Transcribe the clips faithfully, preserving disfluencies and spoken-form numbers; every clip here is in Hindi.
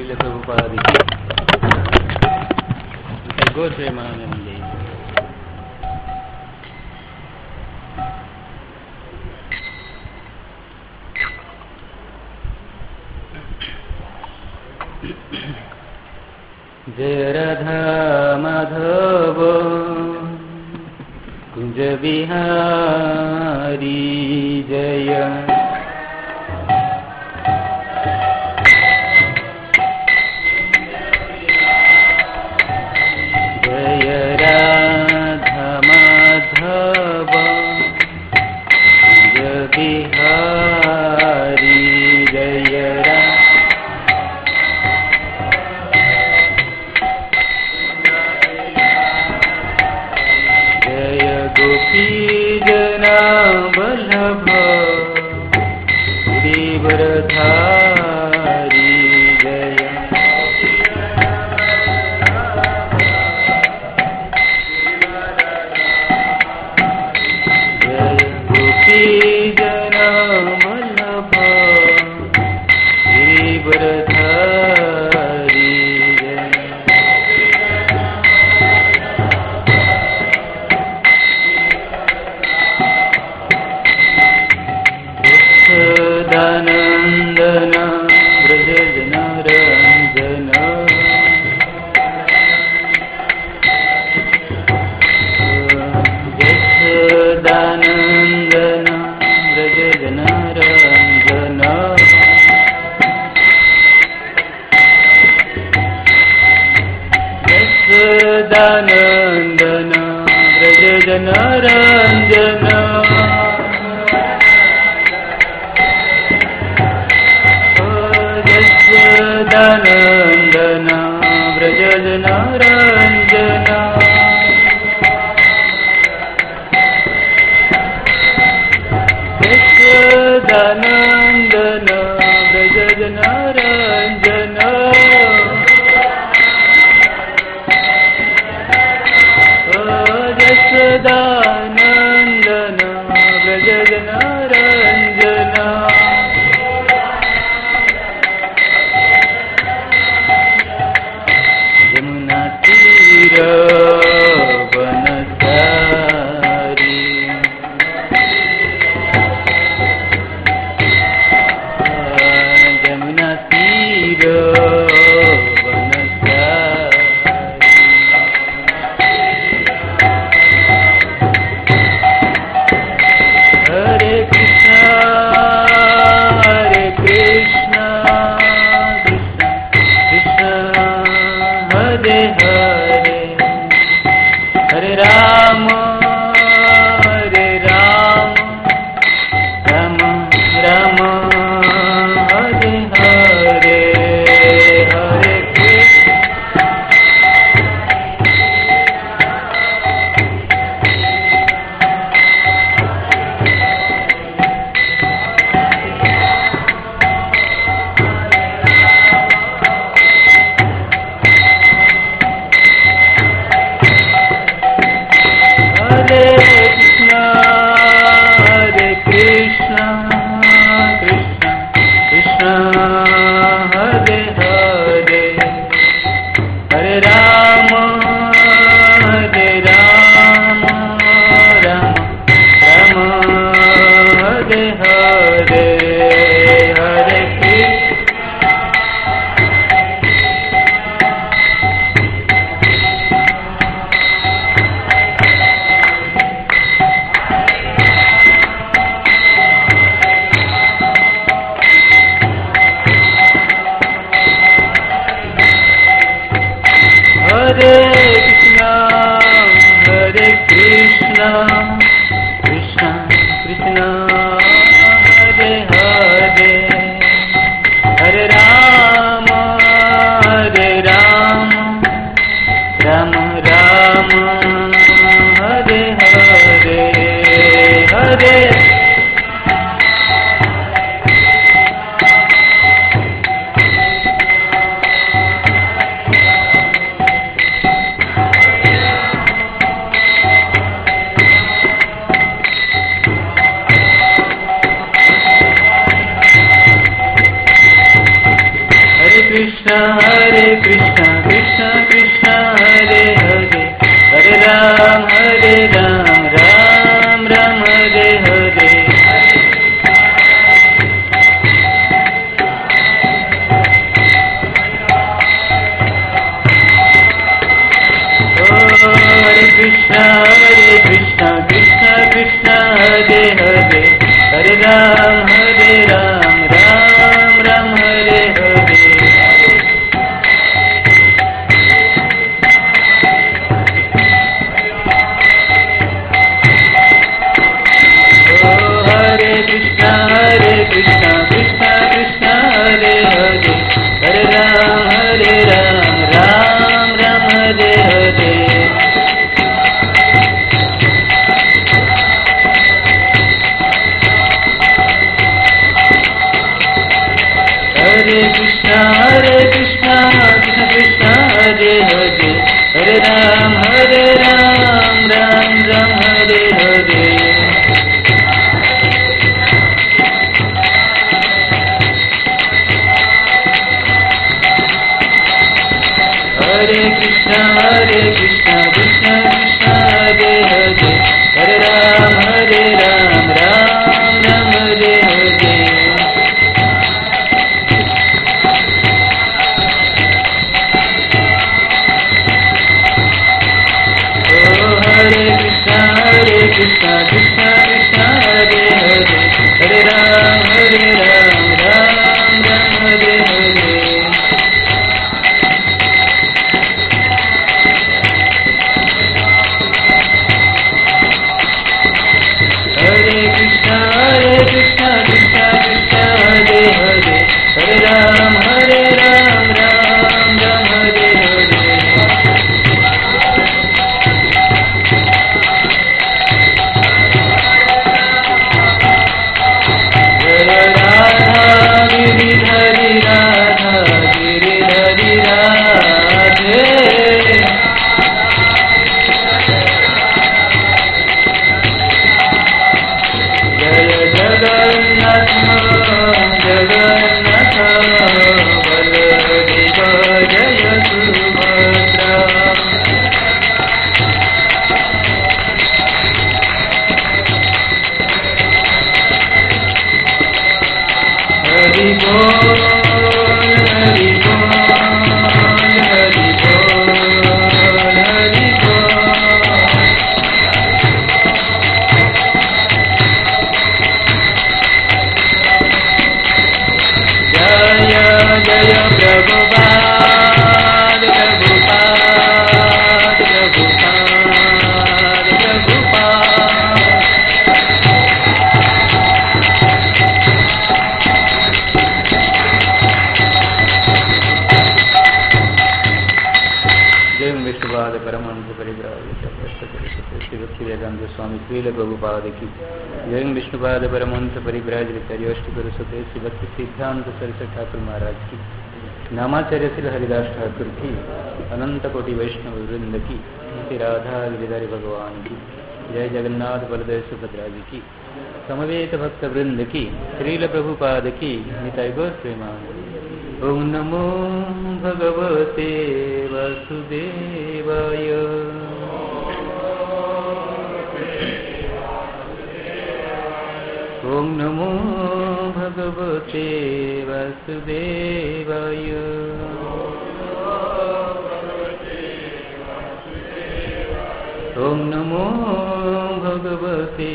श्रील प्रभुपाद गोश्री महानंदी। जय राधा माधव कुंज बिहारी जय। जय राधा माधव कुंज बिहारी जय राधा। गोपी जना वल्लभ गिरिवरधारी जय। जय गोपी जना वल्लभ गिरिवरधारी जय। दानंदन ब्रज जन रंजन दानंदन ब्रज जन रंजन। दानंदन ब्रज जन रंजन। दानंदन ब्रज जन रंजन। दानंदन ब्रज जन रंजन। दानंदन ब्रज जन रंजन। यमुना तीर वनचारी यमुना तीर वनचारी। हरे कृष्णा हरे कृष्णा कृष्णा कृष्णा हरे हरे। हरे राम हरे राम राम राम हरे हरे। हरे कृष्ण हरे कृष्णा हरे कृष्णा कृष्णा कृष्णा हरे हरे। हरे राम हरे राम राम राम हरे हरे। हरे कृष्ण हरे कृष्णा हरे कृष्णा कृष्णा कृष्णा हरे हरे। हरे राम हरे राम राम राम हरे हरे। हरे Krishna राम हरे राम राम राम हरे हरे। हरे कृष्णा हरे कृष्णा कृष्णा कृष्णा हरे हरे, हरे राम हरे राम राम राम हरे हरे। हरे कृष्णा हरे कृष्णा कृष्णा कृष्णा हरे हरे, हरे राम हरे राम राम राम हरे हरे। हरे कृष्णा हरे कृष्णा कृष्णा कृष्णा हरे हरे, हरे राम हरे राम राम राम हरे हरे। हरे कृष्णा हरे कृष्णा कृष्णा कृष्णा हरे हरे, हरे राम हरे राम राम राम हरे हरे। हरे कृष्णा हरे कृष्णा कृष्णा कृष्णा हरे हरे, हरे राम हरे राम राम राम हरे हरे। राधा गिरिधरि राधा गिरिधरि राधे, जय जगन्नाथ जगन्नाथ बलदेव जय सुभद्रा। हरि बोल हरि बोल हरि बोल हरि बोल। जय जय प्रभुपाद प्रभुपाद प्रभुपाद प्रभुपाद। जय विष्णुपाद परमहंस परिव्राजक श्री भक्तिवेदांत स्वामी श्रील प्रभुपाद की जय। विष्णुपाद परमहंस परिव्राजक अष्टगुरु सते श्री भक्ति सिद्धांत सरस्वती ठाकुर महाराज की, नामाचार्य श्री हरिदास ठाकुर की, अनंत कोटि वैष्णव वृंद की, श्री राधा गिरिधर भगवान की जय। जगन्नाथ बलदेव सुभद्रा जी की, समवेत भक्त वृंद की, श्रील प्रभुपाद की निताय गौर प्रेमानंद। ओम नमो भगवते वासुदेवाय। ओम नमो भगवते वासुदेवाय। ओम नमो भगवते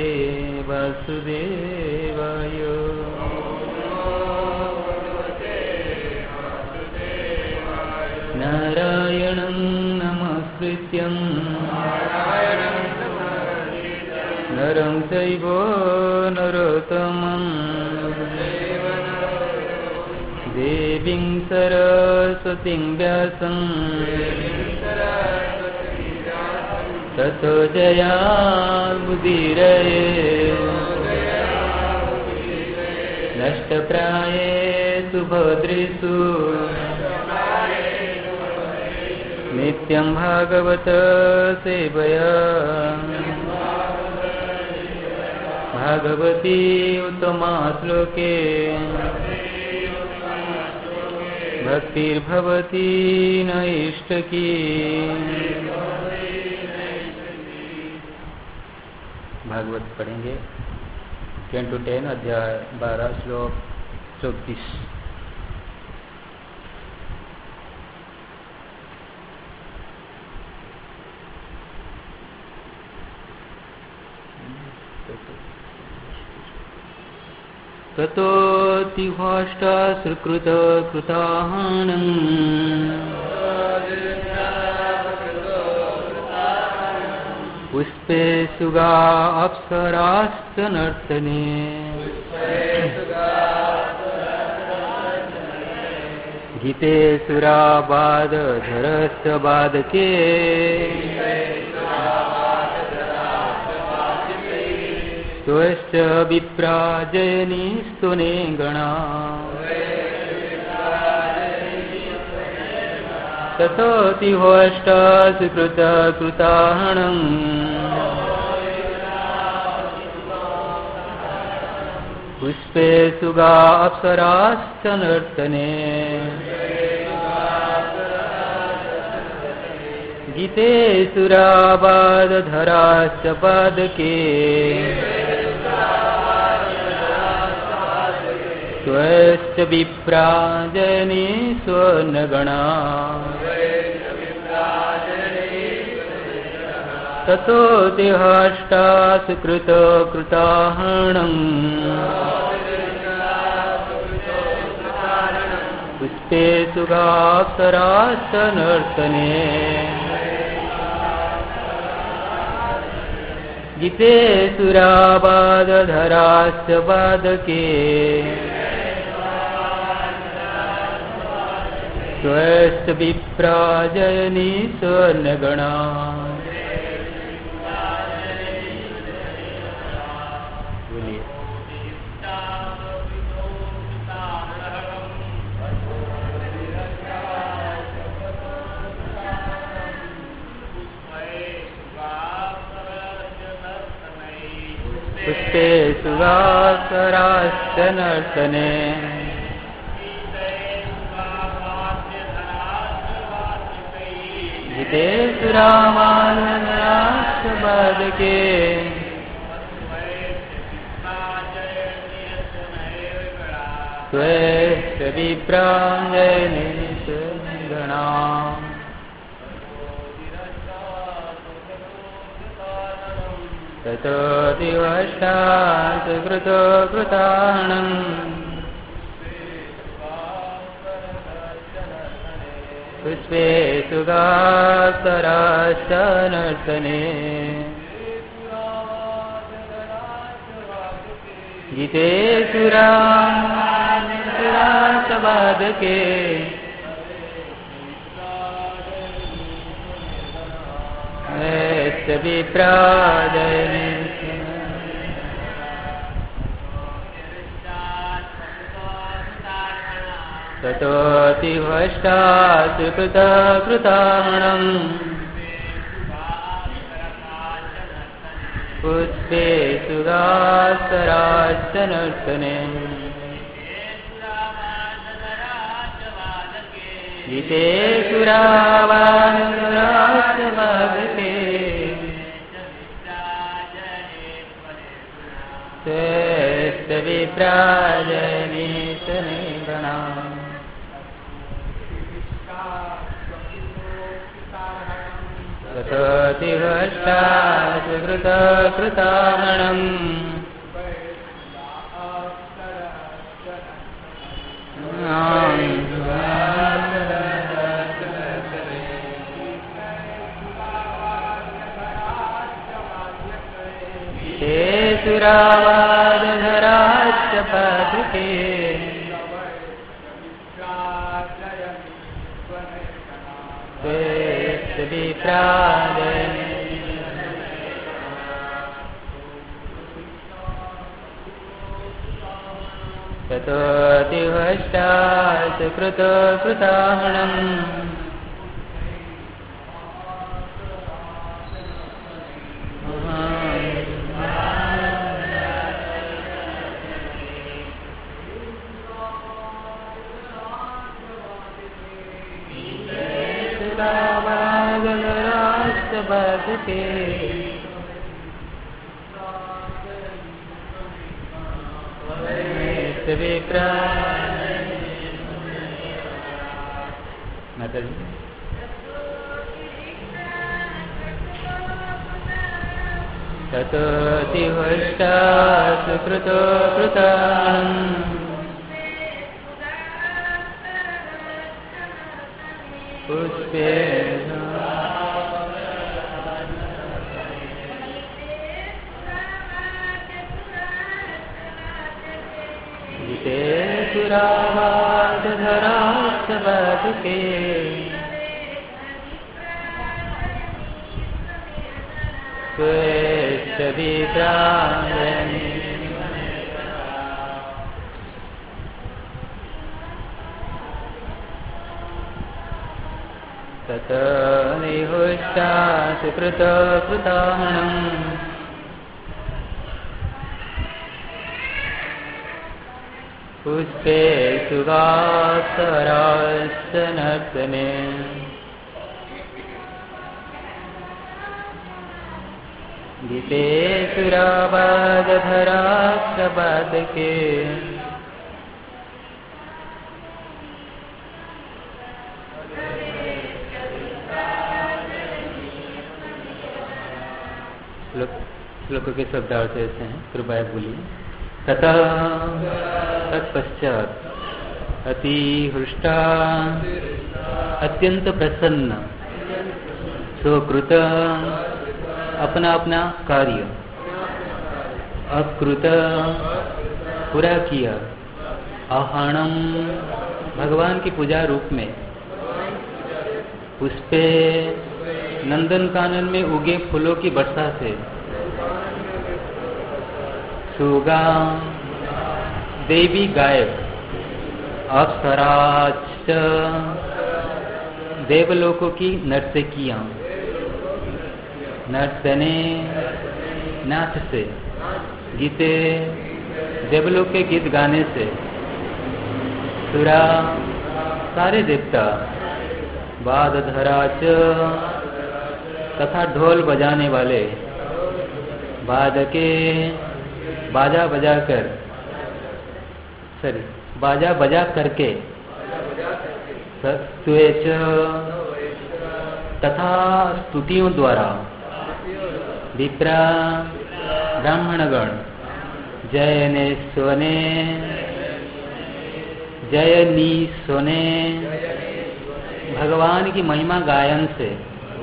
वासुदेवाय। नारायणं नमस्कृत्यं नरं चैव नरोत्तमं देवीं सरस्वतीं व्यासं ततो जयामुदीरये। नष्टप्रायेषु भद्रेषु नित्यं भागवत सेवया। भागवती उत्तमा श्लोके भक्तिर्भवती नैष्टकी। भागवत पढ़ेंगे टेन टू टेन अध्याय बारह श्लोक चौतीस। ततोऽतिहोष्टा सुकृत कृताहनम् पुष्पे सुगा अप्सराश्च नर्तने गीते सुराबादधरश्च बादके स्वश्च विप्राजयनी स्तुने गणा ततोऽतिहोष्टा सुकृत कृताहनम् पुष्पे सुगा अप्सराश्च नर्तने गीते सुराबादधराश्च पादके स्वश्च विप्राजनी स्वनगणा ततोऽतिहोष्टा सुकृत कृताहनम् पुष्पे सुगाप्सराश्च नर्तने गीते सुराबादधराश्च पादके स्वश्च विप्राजयनी स्वर्णगणा पुष्पे सुगाप्सराश्च नर्तने गीते सुराबादधराश्च पादके स्वश्च विप्राजयनी स्वर्णगणा ततोऽतिहोष्टा सुकृत कृताहनम् पुष्पे सुगाप्सराश्च नर्तने गीते सुराश्च पादके स्वश्च विप्राजयनी ततोऽतिहोष्टा सुकृत कृताहनम् पुष्पे सुगाप्सराश्च नर्तने गीते सुराबादधराश्च पादके स्वश्च विप्राजयनी स्वर्णगणा ततोऽतिहोष्टा सुकृत कृताहनम् गीते सुराबादधराश्च पादके स्वश्च विप्राजयनी ततोऽतिहोष्टा सुकृत कृताहनम् सुराबादधराश्च पादके स्वश्च विप्राजयनी माताजी ततोऽतिहृष्टा सुकृतो कृताम् पुष्पे जिते सुरावादधराक्षबके स्वेच्छवित्रायणे तत निहुष्टा सुकृत कृताहनम् पुष्पे सुवासराश्च नर्तने गीते सुरावादधराक्षबाधके श्लोक के शब्दार्थ ऐसे हैं, कृपया बोलिए। तथा तत्पश्चात अतिहृष्टा अत्यंत प्रसन्न सुकृत अपना अपना कार्य अकृत पूरा किया आहणम भगवान की पूजा रूप में पुष्पे नंदन कानन में उगे फूलों की वर्षा से सुगा देवी गायक अप्सराच देवलोकों की नर्तकियां नर्तने नाच से गीते देवलोक के गीत गाने से सुरा सारे देवता वादधराच तथा ढोल बजाने वाले बादके बाजा बजा कर सॉरी बाजा बजा करके स्तुएच तथा स्तुतियों द्वारा विप्रा ब्राह्मणगण जयने सोने जयनी सोने भगवान की महिमा गायन से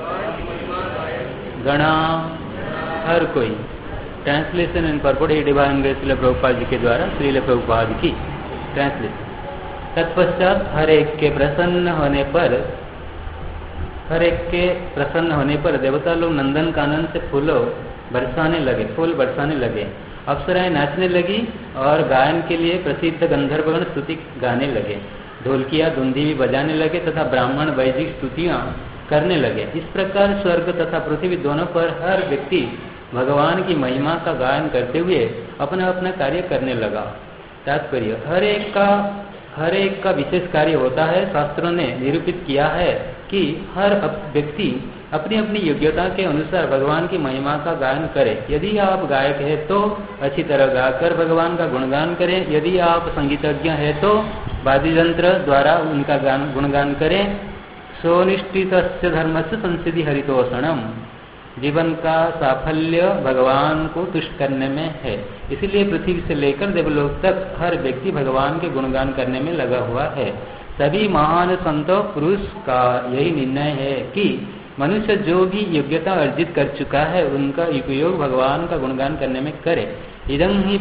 गणा हर कोई translation and purport divine grace Srila Prabhupada ji के द्वारा श्रील प्रभुपाद की ट्रांसलेशन। तत्पश्चात हर एक के प्रसन्न होने पर हर एक के प्रसन्न होने पर देवता लोग नंदन कानन से फूलों बरसाने लगे फूल बरसाने लगे अप्सराएं नाचने लगी और गायन के लिए प्रसिद्ध गंधर्वगण स्तुति गाने लगे ढोलकियां धुंधी भी बजाने लगे तथा ब्राह्मण वैदिक स्तुतियां करने लगे। इस प्रकार स्वर्ग तथा पृथ्वी दोनों पर हर व्यक्ति भगवान की महिमा का गायन करते हुए अपना अपना कार्य करने लगा। तात्पर्य हर एक का हर एक का विशेष कार्य होता है। शास्त्रों ने निरूपित किया है कि हर व्यक्ति अपनी अपनी योग्यता के अनुसार भगवान की महिमा का गायन करे। यदि आप गायक है तो अच्छी तरह गाकर भगवान का गुणगान करें, यदि आप संगीतज्ञ है तो वाद्य यंत्र द्वारा उनका गान गुणगान करें। सोनिष्ठित धर्म से संसिधि हरितोषणम जीवन का साफल्य भगवान को तुष्ट करने में है। इसलिए पृथ्वी से लेकर देवलोक तक हर व्यक्ति भगवान के गुणगान करने में लगा हुआ है। सभी महान संतों पुरुष का यही निर्णय है कि मनुष्य जो भी योग्यता अर्जित कर चुका है उनका उपयोग भगवान का गुणगान करने में करे। इदं हि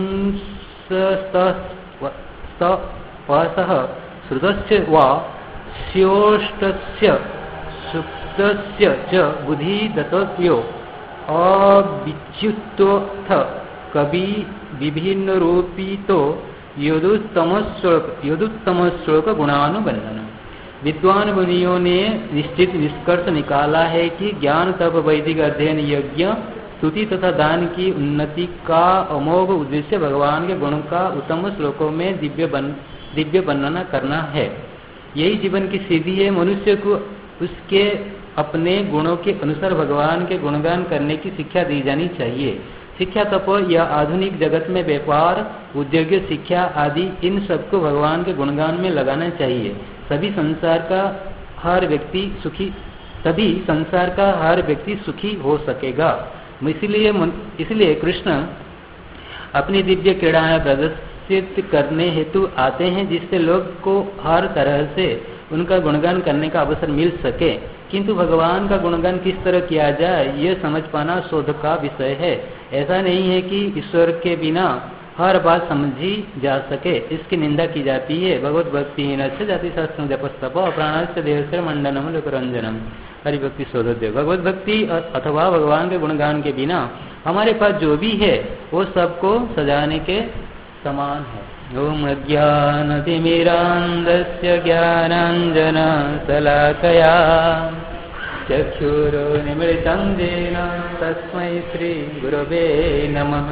पुंसः श्रुतस्य वा स्योष्टस्य सुप्तस्य च बुद्धि दत्तव्यो अविच्युतोऽथ कवि विभिन्न रूपितो यदुत्तम श्लोक यदुत्तम श्लोक गुणानुबंधन। विद्वान मुनियों ने निश्चित निष्कर्ष निकाला है कि ज्ञान तप वैदिक अध्ययन यज्ञ स्तुति तथा दान की उन्नति का अमोघ उद्देश्य भगवान के गुण का उत्तम श्लोकों में दिव्य बन दिव्य वर्णना करना है। यही जीवन की सीधी है। मनुष्य को उसके अपने गुणों के अनुसार भगवान के गुणगान करने की शिक्षा दी जानी चाहिए। शिक्षा तप या आधुनिक जगत में व्यापार उद्योग शिक्षा आदि इन सबको भगवान के गुणगान में लगाना चाहिए। सभी संसार का हर व्यक्ति सुखी तभी संसार का हर व्यक्ति सुखी हो सकेगा। इसलिए इसलिए कृष्ण अपनी दिव्य क्रीड़ाएं प्रदर्शित करने हेतु आते हैं, जिससे लोग को हर तरह से उनका गुणगान करने का अवसर मिल सके। किंतु भगवान का गुणगान किस तरह किया जाए, ये समझ पाना शोध का विषय है। ऐसा नहीं है कि ईश्वर के बिना हर बात समझी जा सके, इसकी निंदा की जाती है। भगवत भक्ति से जाति शास्त्र जपस्तप प्राण से देह से मंडनम लोकरंजनम हरिभक्ति शोधोदय। भगवत भक्ति अथवा भगवान के गुणगान के बिना हमारे पास जो भी है वो सबको सजाने के समान है। ओम अज्ञानतिमिरान्धस्य ज्ञानाञ्जन शलाकया चक्षुरुन्मिलितं येन तस्मै श्रीगुरवे नमः।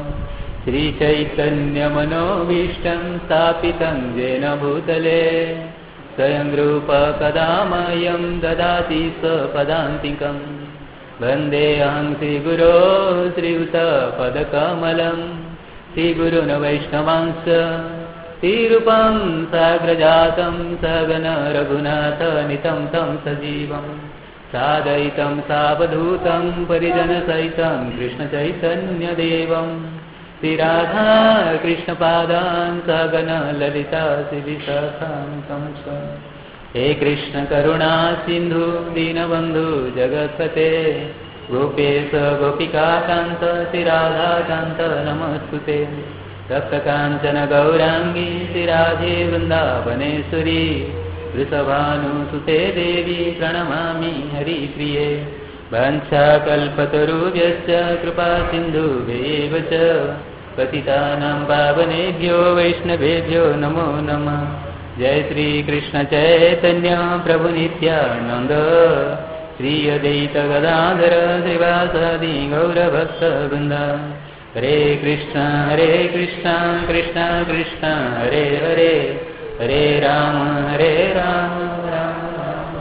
श्रीचैतन्यमनोभीष्टं स्थापितं येन भूतले स्वयं रूप कदा मह्यं ददाति स्वपदान्तिकं। वन्देऽहं श्रीगुरो श्रीयुतपदकमलं श्रीगुरुन् वैष्णवांश्च श्रीरूपं साग्रजातं सगन रघुनाथनितं तं सजीवं सादयितं सावधूतं परिजनसहितं कृष्णचैतन्यदेवं श्रीराधा कृष्णपादान् सगन ललिता श्रीविशाखान्तं च। हे कृष्ण करुणा सिन्धु दीनबन्धु जगत्पते गोपेश गोपिकाकान्त श्रीराधाकान्त नमस्तुते। तप्तकाञ्चन गौराङ्गी श्रीराधे वृन्दावनेश्वरी वृषभानुसुते देवी प्रणमामि हरिप्रिये। वाञ्छाकल्पतरुभ्यश्च कृपा सिन्धुभ्येव च पतितानां पावनेभ्यो वैष्णवेभ्यो नमो नमः। जय श्री कृष्ण चैतन्य प्रभु नित्यानंद श्री अद्वैत गदाधर श्रीवासादि गौरभक्तवृन्द। हरे कृष्ण हरे कृष्ण कृष्ण कृष्ण हरे हरे हरे राम हरे राम राम राम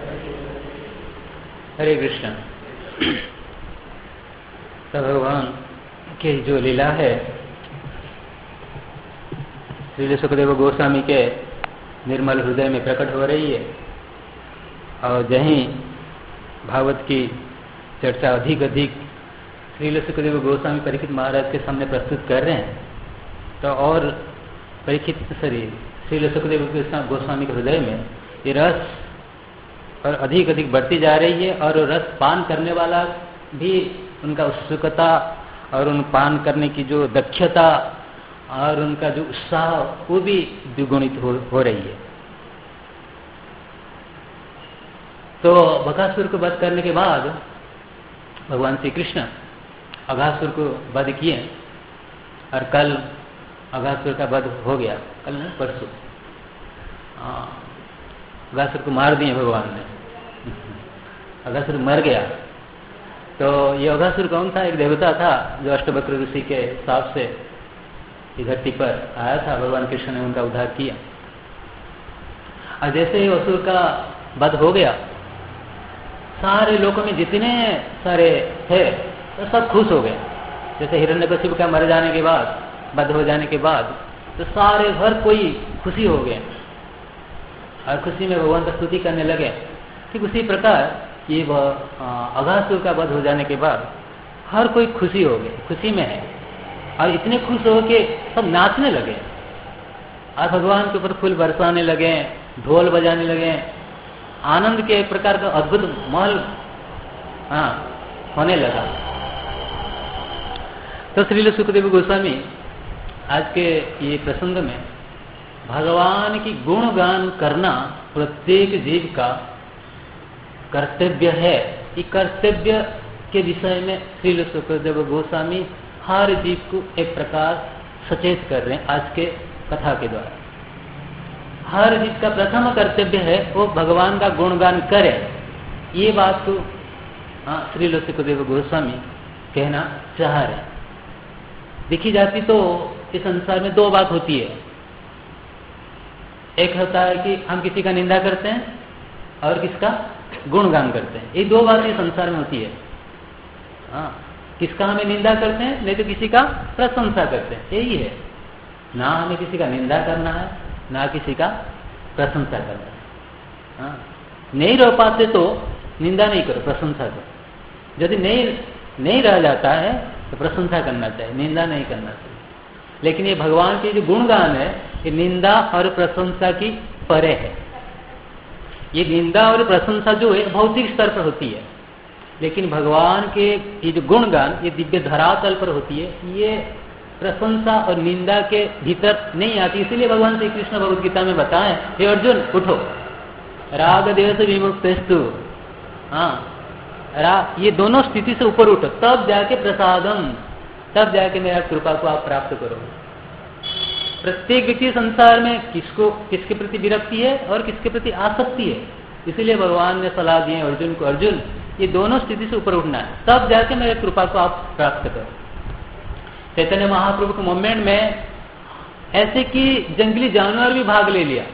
हरे कृष्ण। तो भगवान की जो लीला है श्री सुखदेव गोस्वामी के निर्मल हृदय में प्रकट हो रही है, और जहीं भागवत की चर्चा अधिक अधिक श्री सुखदेव गोस्वामी परीक्षित महाराज के सामने प्रस्तुत कर रहे हैं, तो और परीक्षित शरीर श्री सुखदेव गोस्वामी के हृदय में ये रस और अधिक अधिक बढ़ती जा रही है, और रस पान करने वाला भी उनका उत्सुकता और उन पान करने की जो दक्षता और उनका जो उत्साह वो भी द्विगुणित हो, हो रही है। तो बकासुर को वध करने के बाद भगवान श्री कृष्ण अघासुर को वध किए, और कल अघासुर का वध हो गया, कल नहीं परसों अघासुर को मार दिए भगवान ने। अघासुर मर गया। तो ये अघासुर कौन था? एक देवता था जो अष्टवक्र ऋषि के साप से धरती पर आया था। भगवान कृष्ण ने उनका उद्धार किया, और जैसे ही असुर का वध हो गया, सारे लोगों में जितने सारे थे तो सब खुश हो गए। जैसे हिरण्यकशिपु का मर जाने के बाद, वध हो जाने के बाद, तो सारे हर कोई खुशी हो गए और खुशी में भगवान का स्तुति करने लगे। ठीक उसी प्रकार ये वह अघासुर का वध हो जाने के बाद हर कोई खुशी हो गए, खुशी में है, और इतने खुश हो के सब नाचने लगे और भगवान के ऊपर फूल बरसाने लगे, ढोल बजाने लगे। आनंद के एक प्रकार का अद्भुत महल हाँ होने लगा। तो श्रील सुखदेव गोस्वामी आज के ये प्रसंग में भगवान की गुणगान करना प्रत्येक जीव का कर्तव्य है, ये कर्तव्य के विषय में श्रील सुखदेव गोस्वामी हर जीव को एक प्रकार सचेत कर रहे हैं आज के कथा के द्वारा। हर जीव का प्रथम कर्तव्य है वो भगवान का गुणगान करे। ये बात को हाँ श्री सुखदेव गोस्वामी कहना चाह रहे हैं। देखी जाती तो इस संसार में दो बात होती है। एक होता है कि हम किसी का निंदा करते हैं और किसका गुणगान करते हैं। ये दो बातें संसार में होती है। हाँ, किसका हमें निंदा करते हैं, नहीं तो किसी का प्रशंसा करते हैं। यही है, ना हमें किसी का निंदा करना है ना किसी का प्रशंसा करना है। हाँ, नहीं रह पाते तो निंदा नहीं करो, प्रशंसा करो। यदि नहीं नहीं रह जाता है तो प्रशंसा करना चाहिए, निंदा नहीं करना चाहिए। लेकिन ये भगवान के जो गुणगान है ये निंदा और प्रशंसा की परे है। ये निंदा और प्रशंसा जो है भौतिक स्तर पर होती है, लेकिन भगवान के ये जो गुणगान ये दिव्य धरातल पर होती है। ये प्रशंसा और निंदा के भीतर नहीं आती। इसीलिए भगवान श्री कृष्ण भगवद गीता में बताएं, हे अर्जुन उठो, राग देश विमुक्तस्तु, हाँ रा ये दोनों स्थिति से ऊपर उठो, तब जाके प्रसादम, तब जाके मेरा कृपा को आप प्राप्त करो। प्रत्येक व्यक्ति संसार में किसको किसके प्रति विरक्ति है और किसके प्रति आसक्ति है। इसीलिए भगवान ने सलाह दी है अर्जुन को, अर्जुन ये दोनों स्थिति से ऊपर उठना है, तब जाके मेरे कृपा को आप प्राप्त करो। चैतन्य महाप्रभु के मोमेंट में ऐसे कि जंगली जानवर भी भाग ले लिया।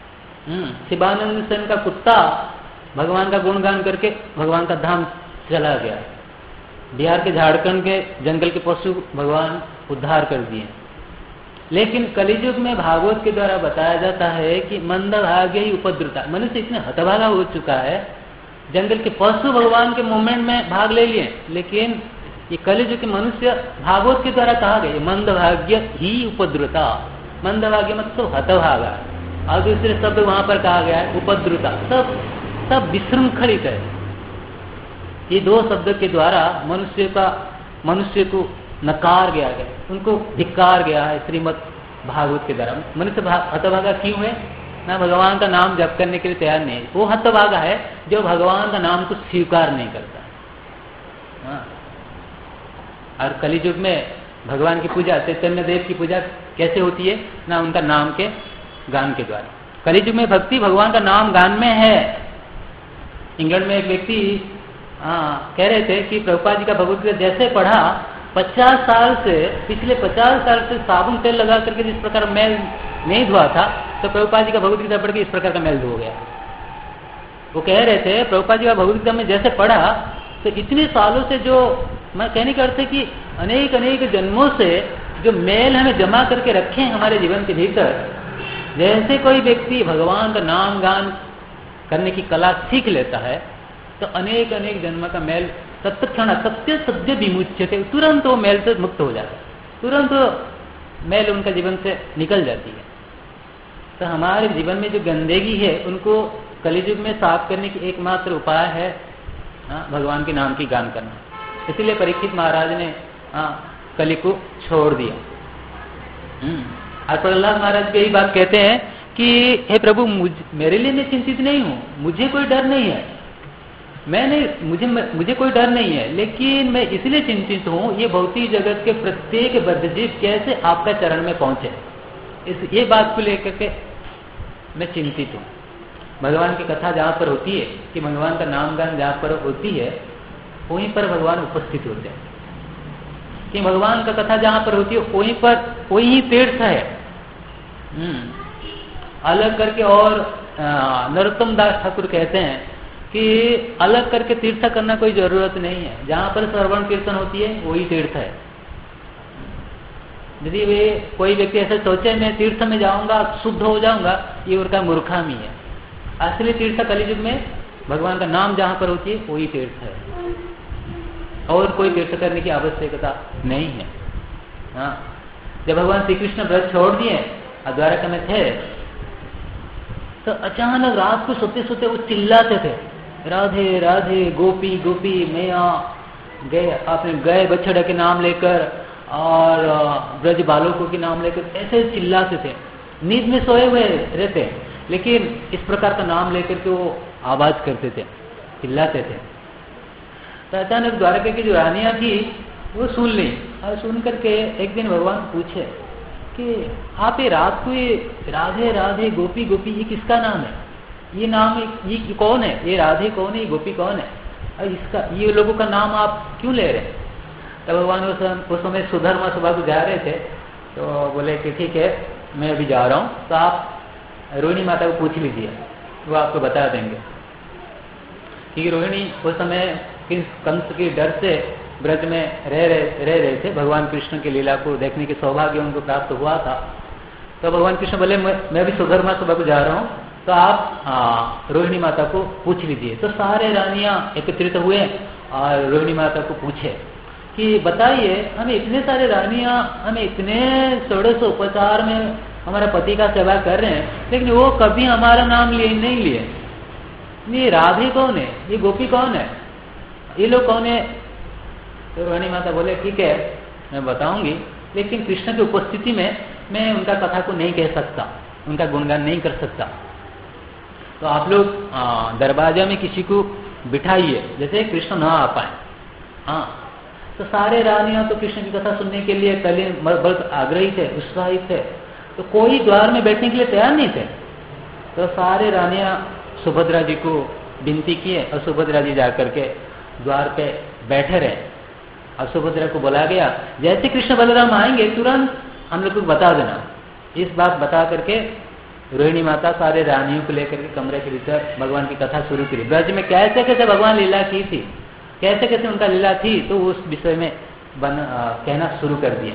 शिवानंद सेन का कुत्ता भगवान का गुणगान करके भगवान का धाम चला गया। बिहार के झारखंड के जंगल के पशु भगवान उद्धार कर दिए। लेकिन कलियुग में भागवत के द्वारा बताया जाता है कि मंदभाग्य ही उपद्रुता, मनुष्य इतने हतभागा हो चुका है, जंगल के पशु भगवान के मूवमेंट में भाग ले लिए, लेकिन ये कलियुग के मनुष्य भागवत के द्वारा कहा गया मंदभाग्य ही उपद्रुता। मंदभाग्य मतलब हतभागा, और दूसरे शब्द वहां पर कहा गया है उपद्रुता। सब सब विशृंखलित है। ये दो शब्द के द्वारा मनुष्य का मनुष्य को नकार गया गया, उनको धिक्कार गया है श्रीमद् भागवत के द्वारा। मनुष्य हतभागा क्यों है? ना भगवान का नाम जप करने के लिए तैयार नहीं है। वो हतभागा है जो भगवान का नाम को स्वीकार नहीं करता। हाँ। और कलियुग में भगवान की पूजा, चैतन्य देव की पूजा कैसे होती है? ना उनका नाम के गान के द्वारा। कलियुग में भक्ति भगवान का नाम गान में है। इंग्लैंड में एक व्यक्ति कह रहे थे कि प्रभुपाद जी का भगवत गीता जैसे पढ़ा, पचास साल से पिछले पचास साल से साबुन तेल लगा करके जिस प्रकार मैल नहीं धुआ था, तो प्रभुपाद जी का भगवत गीता पढ़ के इस प्रकार का मैल धो गया। वो कह रहे थे प्रभुपाद जी का भगवत गीता में जैसे पढ़ा, तो इतने सालों से जो, मैं कहने का अर्थ है कि अनेक अनेक जन्मों से जो मैल हमें जमा करके रखे हैं हमारे जीवन के भीतर, जैसे कोई व्यक्ति भगवान का नाम गान करने की कला सीख लेता है, तो अनेक अनेक जन्म का मैल तत्क्षण सत्य सद्य विमुच्यते, तुरंत वो मैल से मुक्त हो जाता है, तुरंत मैल उनका जीवन से निकल जाती है। तो हमारे जीवन में जो गंदगी है उनको कलियुग में साफ करने की एकमात्र उपाय है आ, भगवान के नाम की गान करना। इसलिए परीक्षित महाराज ने आ, कलि को छोड़ दिया। और प्रहलाद महाराज भी यही बात कहते हैं कि हे प्रभु, मुझ मेरे लिए मैं चिंतित नहीं हूँ, मुझे कोई डर नहीं है, मैं नहीं मुझे मुझे कोई डर नहीं है, लेकिन मैं इसलिए चिंतित हूँ ये भौतिक जगत के प्रत्येक बद्धजीव कैसे आपका चरण में पहुंचे, इस ये बात को लेकर के मैं चिंतित हूँ। भगवान की कथा जहाँ पर होती है, कि भगवान का नाम गान जहाँ पर होती है, वहीं पर भगवान उपस्थित होते हैं। कि भगवान का कथा जहाँ पर होती है वहीं पर वही तीर्थ है। अलग करके, और नरोत्तम दास ठाकुर कहते हैं कि अलग करके तीर्थ करना कोई जरूरत नहीं है, जहाँ पर श्रवण कीर्तन होती है वही तीर्थ है। यदि वे कोई व्यक्ति ऐसे सोचे मैं तीर्थ में जाऊंगा शुद्ध हो जाऊंगा, ये उनका मूर्खामी है। असली तीर्थ कलियुग में भगवान का नाम जहाँ पर होती है वही तीर्थ है, और कोई तीर्थ करने की आवश्यकता नहीं है। हाँ, जब भगवान श्री कृष्ण व्रत छोड़ दिए और द्वारका में थे, तो अचानक रात को सोते सोते वो चिल्लाते थे, राधे राधे गोपी गोपी मैया, गए आपने गए बछड़े के नाम लेकर और ब्रज बालकों के नाम लेकर ऐसे चिल्लाते थे। नींद में सोए हुए रहते, लेकिन इस प्रकार का नाम लेकर के वो आवाज करते थे, चिल्लाते थे। तो अचानक द्वारका की जो रानियां थी वो सुन ली, और सुन करके एक दिन भगवान पूछे कि आप ये रात को ये राधे राधे गोपी गोपी ये किसका नाम है? ये नाम ये कौन है? ये राधे कौन है? ये गोपी कौन है? और इसका ये लोगों का नाम आप क्यों ले रहे हैं? तो भगवान उस समय सुधर्मा सभा को जा रहे थे, तो बोले कि ठीक है मैं अभी जा रहा हूँ, तो आप रोहिणी माता को पूछ लीजिए, वो आपको बता देंगे। क्योंकि रोहिणी उस समय कंस के डर से ब्रज में रह रहे रह रहे थे, भगवान कृष्ण की लीला को देखने के सौभाग्य उनको प्राप्त हुआ था। तो भगवान कृष्ण बोले मैं भी सुधर्मा सभा को जा रहा हूँ, तो आप हाँ रोहिणी माता को पूछ लीजिए। तो सारे रानियां एकत्रित हुए और रोहिणी माता को पूछे कि बताइए, हमें इतने सारे रानियां, हमें इतने षोडश उपचार में हमारे पति का सेवा कर रहे हैं, लेकिन वो कभी हमारा नाम लिए नहीं लिए। ये राधे कौन है, ये गोपी कौन है, ये लोग कौन है? तो रोहिणी माता बोले ठीक है मैं बताऊंगी, लेकिन कृष्ण की उपस्थिति में मैं उनका कथा को नहीं कह सकता, उनका गुणगान नहीं कर सकता। तो आप लोग दरवाजा में किसी को बिठाइए, जैसे कृष्ण ना आ पाए। हाँ, तो सारे रानियां तो कृष्ण की कथा सुनने के लिए पहले बहुत आग्रही थे, उत्साहित थे, तो कोई द्वार में बैठने के लिए तैयार नहीं थे। तो सारे रानियां सुभद्रा जी को विनती किए और सुभद्रा जी जाकर के द्वार पे बैठे रहे। और सुभद्रा को बोला गया जैसे कृष्ण बलराम आएंगे तुरंत हम लोग को बता देना। इस बात बता करके रोहिणी माता सारे रानियों को लेकर के कमरे के भीतर भगवान की कथा शुरू करी। ब्रज में कैसे कैसे भगवान लीला की थी, कैसे कैसे उनका लीला थी, तो उस विषय में बन आ, कहना शुरू कर दिया।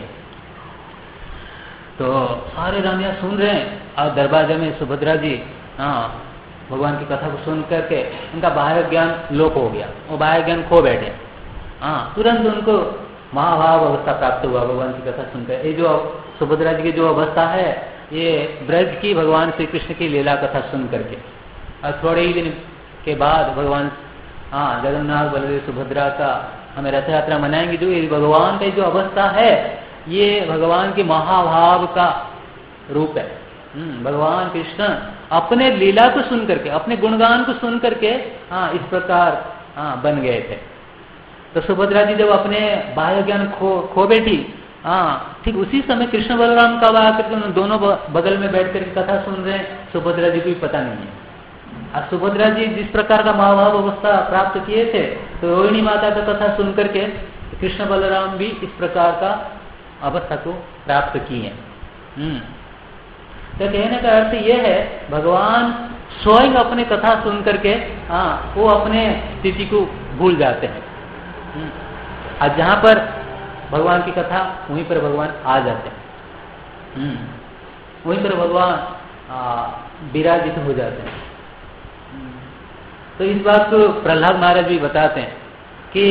तो सारे रानियां सुन रहे हैं और दरवाजे में सुभद्रा जी हाँ भगवान की कथा को सुन करके उनका बाह्य ज्ञान लोप हो गया, वो बाह्य ज्ञान खो बैठे। हाँ, तुरंत उनको महाभाव अवस्था प्राप्त हुआ भगवान की कथा सुनकर। ये जो सुभद्रा जी की जो अवस्था है, ये ब्रज की भगवान श्री कृष्ण की लीला कथा सुन करके। और थोड़े ही दिन के बाद भगवान हाँ जगन्नाथ बलदेव सुभद्रा का हमें रथ यात्रा मनाएंगे। जो ये भगवान का जो अवस्था है, ये भगवान के महाभाव का रूप है। भगवान कृष्ण अपने लीला को सुन करके, अपने गुणगान को सुन करके हाँ इस प्रकार हाँ बन गए थे। तो सुभद्रा जी जब अपने बाह्य ज्ञान खो खो बैठी, हाँ ठीक उसी समय कृष्ण बलराम कब आकर के दोनों बगल में बैठ कर कथा सुन रहे हैं, सुभद्रा जी को भी पता नहीं है। और सुभद्रा जी जिस प्रकार का महाभाव अवस्था प्राप्त किए थे, तो रोहिणी माता का कथा सुन करके कृष्ण बलराम भी इस प्रकार का अवस्था को प्राप्त किए। हम्म तो कहने का अर्थ यह है, भगवान स्वयं अपने कथा सुन करके हाँ वो अपने स्थिति को भूल जाते हैं। और जहां पर भगवान की कथा, वहीं पर भगवान आ जाते हैं, वहीं पर भगवान विराजित हो जाते हैं। तो इस बात को प्रहलाद महाराज भी बताते हैं कि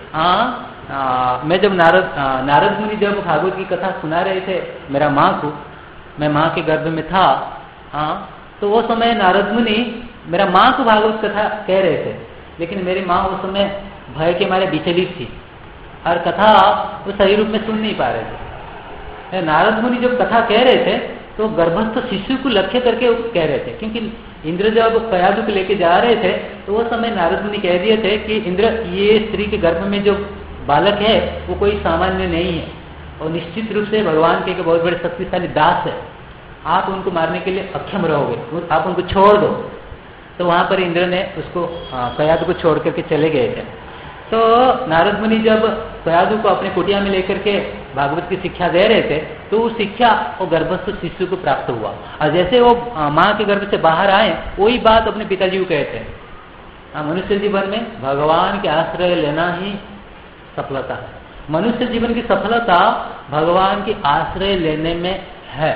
हाँ मैं जब नारद नारद मुनि जब भागवत की कथा सुना रहे थे मेरा माँ को, मैं माँ के गर्भ में था, हाँ तो वो समय नारद मुनि मेरा माँ को भागवत कथा कह रहे थे, लेकिन मेरी माँ उस समय भय के मारे विचलित थी और कथा वो सही रूप में सुन नहीं पा रहे थे। नारद मुनि जब कथा कह रहे थे तो गर्भस्थ शिशु को लक्ष्य करके वो कह रहे थे, क्योंकि इंद्र जब कयादु को लेके जा रहे थे तो वो समय नारद मुनि कह दिए थे कि इंद्र ये स्त्री के गर्भ में जो बालक है वो कोई सामान्य नहीं है और निश्चित रूप से भगवान के बहुत बड़े शक्तिशाली दास है, आप उनको मारने के लिए अक्षम रहोगे, आप उनको छोड़ दो। तो वहां पर इंद्र ने उसको कयादु को छोड़ करके चले गए थे। तो नारद मुनि जब कयादु को अपने कुटिया में लेकर के भागवत की शिक्षा दे रहे थे, तो वो शिक्षा वो गर्भस्थ शिशु को प्राप्त हुआ और जैसे वो माँ के गर्भ से बाहर आए वही बात अपने पिताजी को कहते हैं। मनुष्य जीवन में भगवान के आश्रय लेना ही सफलता है। मनुष्य जीवन की सफलता भगवान की आश्रय लेने में है।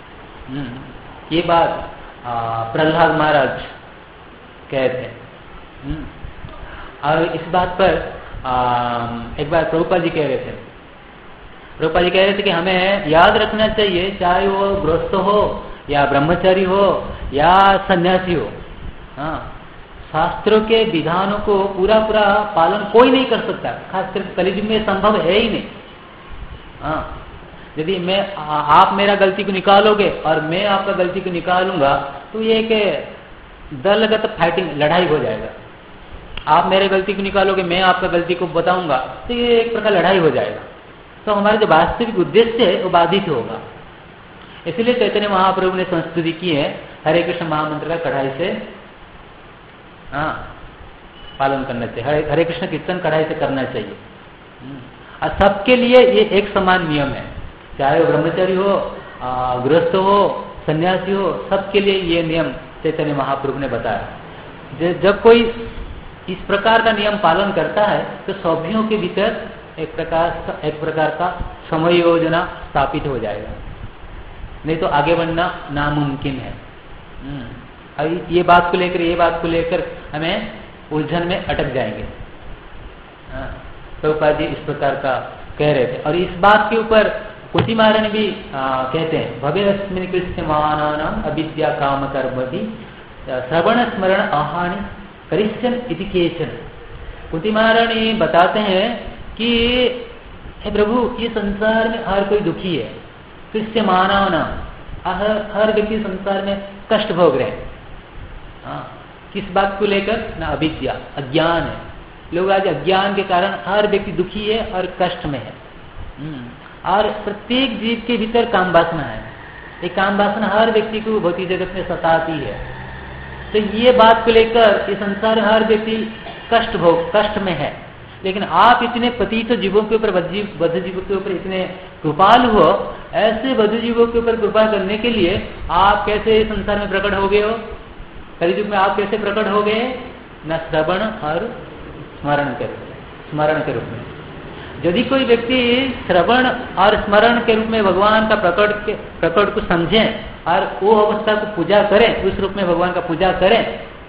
ये बात प्रहलाद महाराज कहते हैं। और इस बात पर आ, एक बार प्रभुपाद जी कह रहे थे प्रभुपाद जी कह रहे थे कि हमें याद रखना चाहिए, चाहे वो गृहस्थ हो या ब्रह्मचारी हो या सन्यासी हो, हाँ शास्त्रों के विधानों को पूरा पूरा पालन कोई नहीं कर सकता, खासकर कलयुग में संभव है ही नहीं। हाँ यदि मैं आप मेरा गलती को निकालोगे और मैं आपका गलती को निकालूंगा तो ये एक दलगत फाइटिंग लड़ाई हो जाएगा। आप मेरे गलती को निकालोगे, मैं आपका गलती को बताऊंगा, तो ये एक प्रकार लड़ाई हो जाएगा। तो हमारा जो वास्तविक उद्देश्य है वो बाधित होगा। इसलिए चैतन्य महाप्रभु ने संस्तुति की है, हरे कृष्ण महामंत्र का कड़ाई से हाँ पालन करना चाहिए, हरे, हरे कृष्ण कीर्तन कड़ाई से करना चाहिए। और सबके लिए ये एक समान नियम है, चाहे वो ब्रह्मचारी हो, गृहस्थ हो, सन्यासी हो, सबके लिए ये नियम चैतन्य महाप्रभु ने बताया। जब कोई इस प्रकार का नियम पालन करता है तो सभ्यों के भीतर एक प्रकार एक प्रकार का समय योजना स्थापित हो जाएगा, नहीं तो आगे बढ़ना नामुमकिन है। अब ये बात को लेकर ये बात को लेकर हमें उलझन में अटक जाएंगे। प्रभुपाद जी इस प्रकार का कह रहे थे। और इस बात के ऊपर कुटी महारानी भी आ, कहते हैं, भवेस्मिन् कृष्यमानानाम् अविद्या काम कर्मभि श्रवण स्मरण आहानि करिष्यन् इति केचन। कुटी महारानी बताते हैं कि हे प्रभु, ये संसार में हर कोई दुखी है। कृष्यमानानाम, हर हर व्यक्ति संसार में कष्ट भोग रहे हैं। हाँ, किस बात को लेकर? ना अविद्या, अज्ञान है। लोग आज अज्ञान के कारण हर व्यक्ति दुखी है और कष्ट में है। और प्रत्येक जीव के भीतर काम वासना है। ये काम वासना हर व्यक्ति को भौतिक जगत में सताती है। तो ये बात को लेकर ये संसार हर व्यक्ति कष्ट भोग कष्ट में है। लेकिन आप इतने पतित जीवों के ऊपर, बद्ध जीवों के ऊपर इतने कृपालु हो, ऐसे बद्ध जीवों के ऊपर कृपा करने के लिए आप कैसे संसार में प्रकट हो गए हो? कलियुग में आप कैसे प्रकट हो गए? न श्रवण और स्मरण के रूप में, स्मरण के रूप में। यदि कोई व्यक्ति श्रवण और स्मरण के रूप में भगवान का प्रकट के प्रकट को समझे और वो अवस्था को पूजा करें, उस रूप में भगवान का पूजा करें,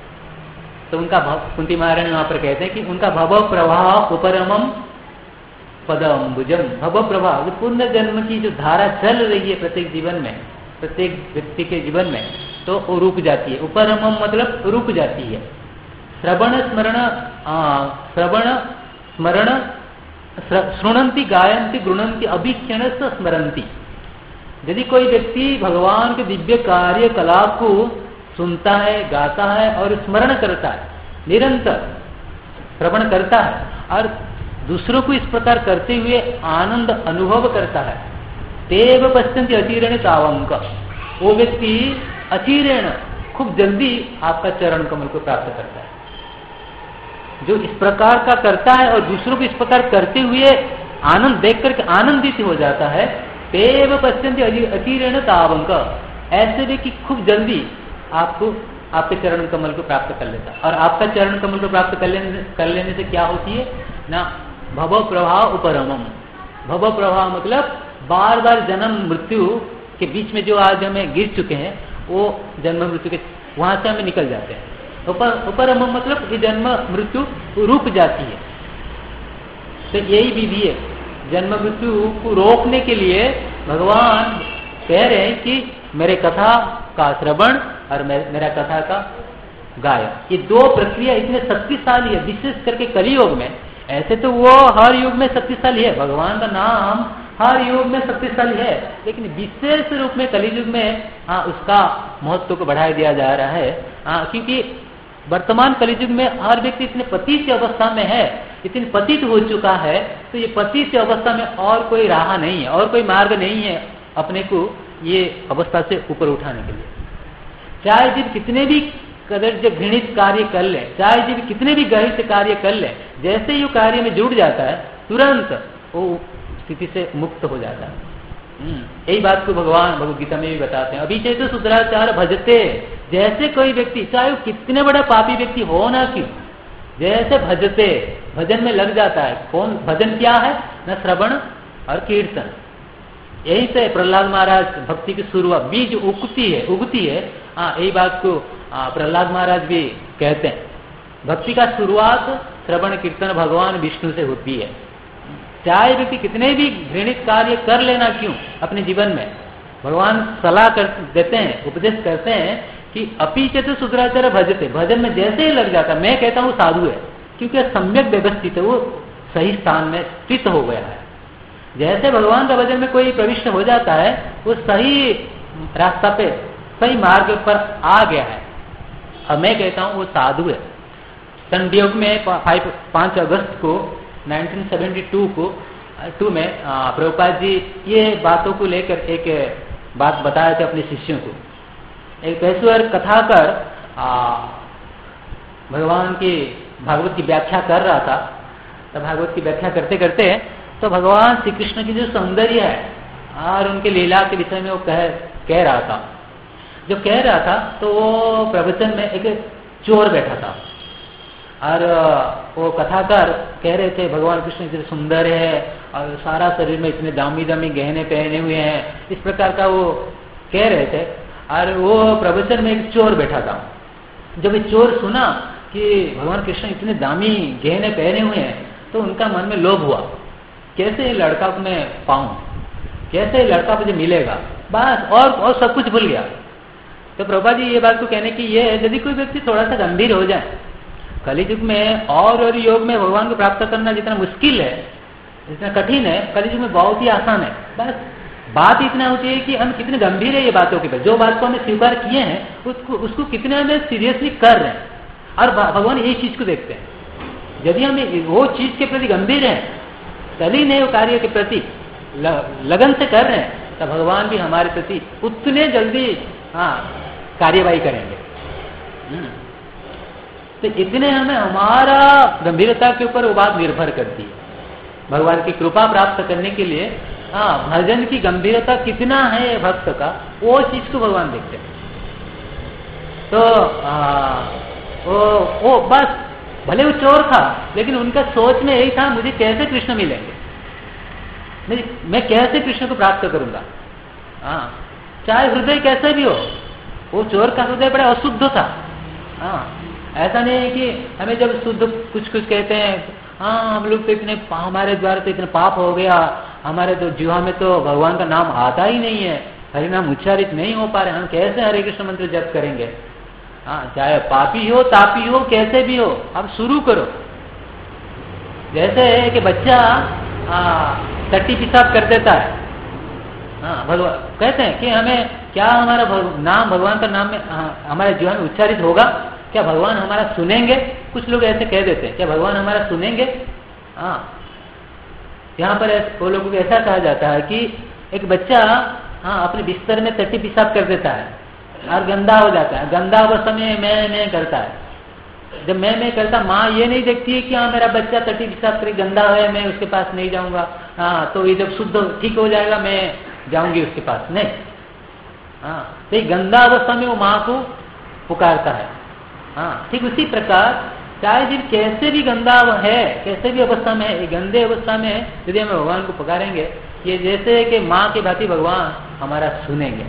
तो उनका कुंती महारानी वहां पर कहते हैं कि उनका भव प्रवाह उपरमम पदम्बुजम। भव प्रवाह, जो पूर्ण जन्म की जो धारा चल रही है प्रत्येक जीवन में, प्रत्येक व्यक्ति के जीवन में, तो वो रुक जाती है। उपरमम मतलब रुक जाती है। श्रवण स्मरण श्रवण स्मरण श्रृणंती गायंती गृणंती अभिक्षण स्मरंती। यदि कोई व्यक्ति भगवान के दिव्य कार्य कलाप को सुनता है, गाता है और स्मरण करता है, निरंतर श्रवण करता है और दूसरों को इस प्रकार करते हुए आनंद अनुभव करता है, तेव पश्यन्ति अचिरेण तावंक। वो व्यक्ति अचिरेण खूब जल्दी आपका चरण कमल को प्राप्त करता है। जो इस प्रकार का करता है और दूसरों को इस प्रकार करते हुए आनंद देख करके आनंदित हो जाता है, तेव पश्यन्ति अचिरेण तावंक। ऐसे व्यक्ति खूब जल्दी आपको आपके चरण कमल को प्राप्त कर लेता है। और आपका चरण कमल को प्राप्त कर लेने कर लेने से क्या होती है ना? भव प्रवाह उपरमम। भव प्रवाह मतलब बार बार जन्म मृत्यु के बीच में जो आज हमें गिर चुके हैं, वो जन्म मृत्यु के वहां से हमें निकल जाते हैं। उपरमम मतलब ये जन्म मृत्यु रुक जाती है। तो यही विधि है, जन्म मृत्यु को रोकने के लिए भगवान कह रहे हैं कि मेरे कथा का श्रवण और मेरा कथा का गायन, ये दो प्रक्रिया इतने शक्तिशाली है, विशेष करके कलियुग में। ऐसे तो वो हर युग में शक्तिशाली है, भगवान का नाम हर युग में शक्तिशाली है, लेकिन विशेष रूप में कलियुग में हाँ उसका महत्व को बढ़ाया दिया जा रहा है। हाँ, क्योंकि वर्तमान कलियुग में हर व्यक्ति इतने पतित अवस्था में है, इतनी पतित हो चुका है, तो ये पतित अवस्था में और कोई राह नहीं है, और कोई मार्ग नहीं है अपने को ये अवस्था से ऊपर उठाने के लिए। चाहे जीव कितने भी कदर जो घृणित कार्य कर ले, चाहे जीव कितने भी गहित कार्य कर ले, जैसे ही वो कार्य में जुड़ जाता है तुरंत वो स्थिति से मुक्त हो जाता है। यही बात को भगवान भगवद गीता में भी बताते हैं। अभी चैतो शुद्राचार भजते, जैसे कोई व्यक्ति चाहे वो कितने बड़ा पापी व्यक्ति हो ना क्यों, जैसे भजते भजन में लग जाता है। कौन भजन क्या है? न श्रवण और कीर्तन। यही से प्रहलाद महाराज भक्ति की शुरुआत, बीज उगती है उगती है हाँ, यही बात को प्रहलाद महाराज भी कहते हैं। भक्ति का शुरुआत श्रवण कीर्तन भगवान विष्णु से होती है। चाहे व्यक्ति कितने भी घृणित कार्य कर लेना क्यों अपने जीवन में, भगवान सलाह कर देते हैं, उपदेश करते हैं कि अपीचे तो शुद्राचार भजते, भजन में जैसे ही लग जाता, मैं कहता हूँ साधु है, क्योंकि सम्यक व्यवस्थित है, वो सही स्थान में स्थित हो गया है। जैसे भगवान का भजन में कोई प्रविष्ट हो जाता है, वो सही रास्ता पे सही मार्ग पर आ गया है। अब मैं कहता हूँ वो साधु है। संयोग में पांच अगस्त को उन्नीस सौ बहत्तर को टू में प्रभुपाद जी ये बातों को लेकर एक बात बताए थे अपने शिष्यों को। एक पेशवर कथाकर भगवान की भागवत की व्याख्या कर रहा था। तो भागवत की व्याख्या करते करते तो भगवान श्री कृष्ण की जो सौंदर्य है और उनके लीला के विषय में वो कह कह रहा था। जो कह रहा था तो वो प्रवचन में एक चोर बैठा था और वो कथाकार कह रहे थे भगवान कृष्ण इतने सुंदर है और सारा शरीर में इतने दामी दामी गहने पहने हुए हैं, इस प्रकार का वो कह रहे थे। और वो प्रवचन में एक चोर बैठा था। जब ये चोर सुना कि भगवान कृष्ण इतने दामी गहने पहने हुए हैं तो उनका मन में लोभ हुआ, कैसे ये लड़का को मैं पाऊं, कैसे ये लड़का मुझे मिलेगा, बस और और सब कुछ भूल गया। तो प्रभुपाद जी ये बात को कहने की ये है, यदि कोई व्यक्ति थोड़ा सा गंभीर हो जाए, कलियुग में और और योग में भगवान को प्राप्त करना जितना मुश्किल है, जितना कठिन है, कलियुग में बहुत ही आसान है। बस बात इतना होती है कि हम कितने गंभीर है ये बातों के, जो बात को हमने स्वीकार किए हैं उसको उसको कितने हमें सीरियसली कर रहे हैं, और भगवान यही चीज को देखते हैं। यदि हम वो चीज के प्रति गंभीर हैं, तभी नहीं वो कार्य के प्रति लगन से कर रहे हैं, तब भगवान भी हमारे प्रति उतने जल्दी हाँ कार्यवाही करेंगे। तो इतने हमें हमारा गंभीरता के ऊपर वो बात निर्भर करती है। भगवान की कृपा प्राप्त करने के लिए हाँ भजन की गंभीरता कितना है भक्त का, वो चीज को भगवान देखते हैं। तो आ, वो वो बस भले वो चोर था, लेकिन उनका सोच में यही था, मुझे कैसे कृष्ण मिलेंगे, मैं, मैं कैसे कृष्ण को प्राप्त करूंगा। हाँ चाहे हृदय कैसे भी हो, वो चोर का हृदय बड़ा अशुद्ध था। हाँ ऐसा नहीं है कि हमें जब शुद्ध कुछ कुछ कहते हैं, हाँ हम लोग तो इतने हमारे द्वारा तो इतने पाप हो गया, हमारे तो जीवा में तो भगवान का नाम आता ही नहीं है, हरि नाम उच्चारित नहीं हो पा रहे, हम कैसे हरे कृष्ण मंत्र जप करेंगे। हाँ चाहे पापी हो तापी हो कैसे भी हो, अब शुरू करो। जैसे है कि बच्चा टट्टी पेशाब कर देता है, हाँ भगवान कहते हैं कि हमें क्या हमारा भग, नाम भगवान का नाम में हमारे जीवन में उच्चारित होगा, क्या भगवान हमारा सुनेंगे। कुछ लोग ऐसे कह देते हैं, क्या भगवान हमारा सुनेंगे। हाँ यहाँ पर वो लोगों को ऐसा कहा जाता है कि एक बच्चा हाँ अपने बिस्तर में टट्टी पेशाब कर देता है और गंदा हो जाता है, गंदा अवस्था में मैं मैं करता है। जब मैं मैं करता, माँ ये नहीं देखती है कि हाँ मेरा बच्चा टट्टी पेशाब करे गंदा है, मैं उसके पास नहीं जाऊंगा, हाँ तो ये जब शुद्ध ठीक हो जाएगा मैं जाऊंगी उसके पास, नहीं। हाँ तो गंदा अवस्था में वो माँ को पुकारता है। हाँ ठीक उसी प्रकार चाहे जीव कैसे भी गंदा है, कैसे भी अवस्था में है, गंदे अवस्था में यदि हम भगवान को पुकारेंगे, ये जैसे है कि माँ की भांति भगवान हमारा सुनेंगे।